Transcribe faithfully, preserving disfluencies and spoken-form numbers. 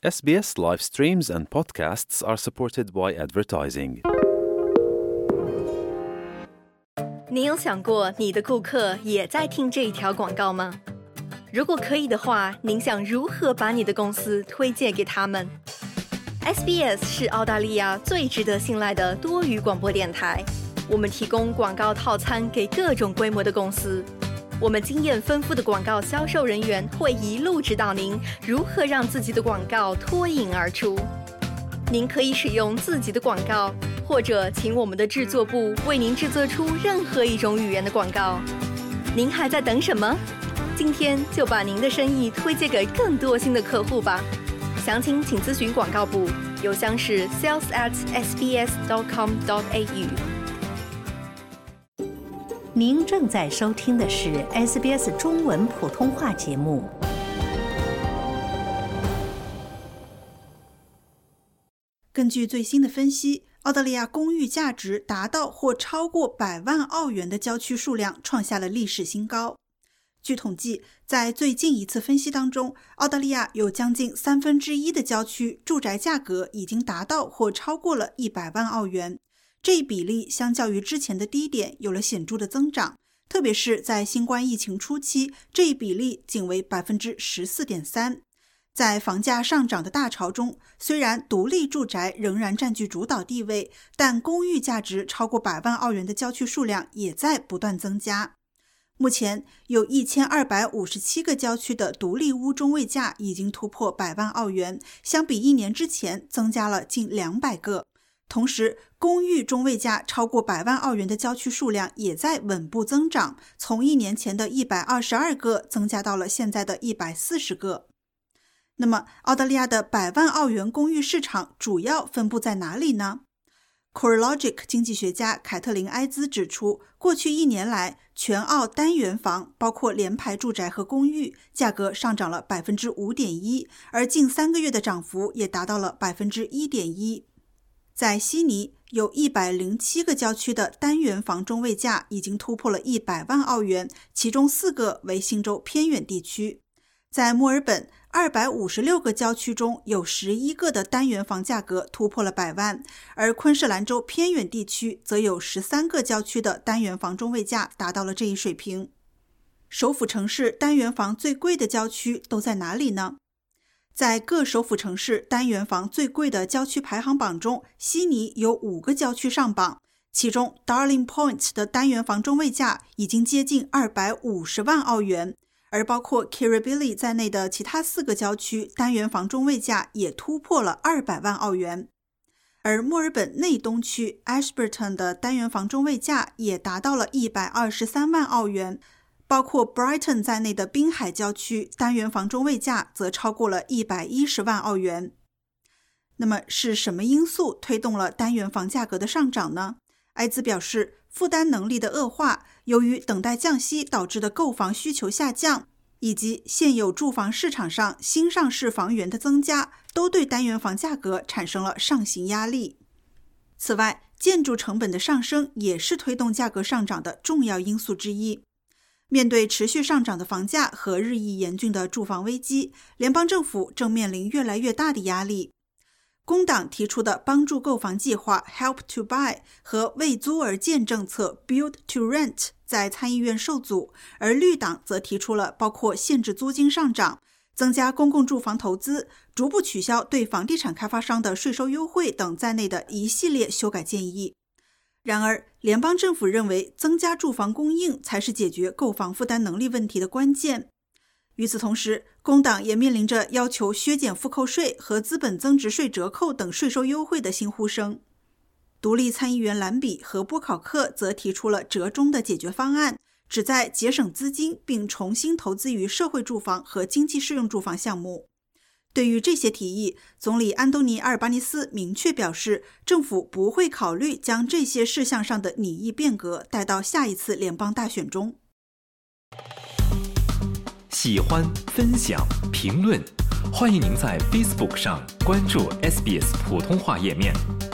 S B S live streams and podcasts are supported by advertising. 你有想过你的顾客也在听这一条广告吗？如果可以的话，您想如何把你的公司推荐给他们？ S B S 是澳大利亚最值得信赖的多语广播电台，我们提供广告套餐给各种规模的公司。我们经验丰富的广告销售人员会一路指导您如何让自己的广告脱颖而出。您可以使用自己的广告，或者请我们的制作部为您制作出任何一种语言的广告。您还在等什么？今天就把您的生意推荐给更多新的客户吧。详情请咨询广告部，邮箱是 sales at s b s dot com dot a u。 您正在收听的是 S B S 中文普通话节目。 根据最新的分析，澳大利亚公寓价值达到或超过百万澳元的郊区数量创下了历史新高。据统计，在最近一次分析当中，澳大利亚有将近三分之一的郊区住宅价格已经达到或超过了一百万澳元。这一比例相较于之前的低点有了显著的增长，特别是在新冠疫情初期，这一比例仅为 百分之十四点三。 在房价上涨的大潮中，虽然独立住宅仍然占据主导地位，但公寓价值超过百万澳元的郊区数量也在不断增加。目前有一千二百五十七个郊区的独立屋中位价已经突破百万澳元，相比一年之前增加了近两百个。同时，公寓中位价超过百万澳元的郊区数量也在稳步增长，从一年前的一百二十二个增加到了现在的一百四十个。那么，澳大利亚的百万澳元公寓市场主要分布在哪里呢？ CoreLogic 经济学家凯特琳·埃兹指出，过去一年来，全澳单元房，包括联排住宅和公寓，价格上涨了 百分之五点一， 而近三个月的涨幅也达到了 百分之一点一。在悉尼，有一百零七个郊区的单元房中位价已经突破了一百万澳元，其中四个为新州偏远地区。在墨尔本，二百五十六个郊区中有十一个的单元房价格突破了百万，而昆士兰州偏远地区则有十三个郊区的单元房中位价达到了这一水平。首府城市单元房最贵的郊区都在哪里呢？在各首府城市单元房最贵的郊区排行榜中，悉尼有五个郊区上榜，其中 Darling Point 的单元房中位价已经接近二百五十万澳元，而包括 Kirribilli 在内的其他四个郊区单元房中位价也突破了二百万澳元。而墨尔本内东区 Ashburton 的单元房中位价也达到了一百二十三万澳元，包括 Brighton 在内的滨海郊区单元房中位价则超过了一百一十万澳元。那么是什么因素推动了单元房价格的上涨呢？埃兹表示，负担能力的恶化，由于等待降息导致的购房需求下降，以及现有住房市场上新上市房源的增加，都对单元房价格产生了上行压力。此外，建筑成本的上升也是推动价格上涨的重要因素之一。面对持续上涨的房价和日益严峻的住房危机，联邦政府正面临越来越大的压力。工党提出的帮助购房计划 Help to Buy 和为租而建政策 Build to Rent 在参议院受阻，而绿党则提出了包括限制租金上涨、增加公共住房投资、逐步取消对房地产开发商的税收优惠等在内的一系列修改建议。然而，联邦政府认为增加住房供应才是解决购房负担能力问题的关键。与此同时，工党也面临着要求削减复扣税和资本增值税折扣等税收优惠的新呼声。独立参议员兰比和波考克则提出了折中的解决方案，旨在节省资金并重新投资于社会住房和经济适用住房项目。对于这些提议，总理安东尼·阿尔巴尼斯明确表示，政府不会考虑将这些事项上的拟议变革带到下一次联邦大选中。 喜欢、分享、评论，欢迎您在 Facebook 上关注 S B S 普通话页面。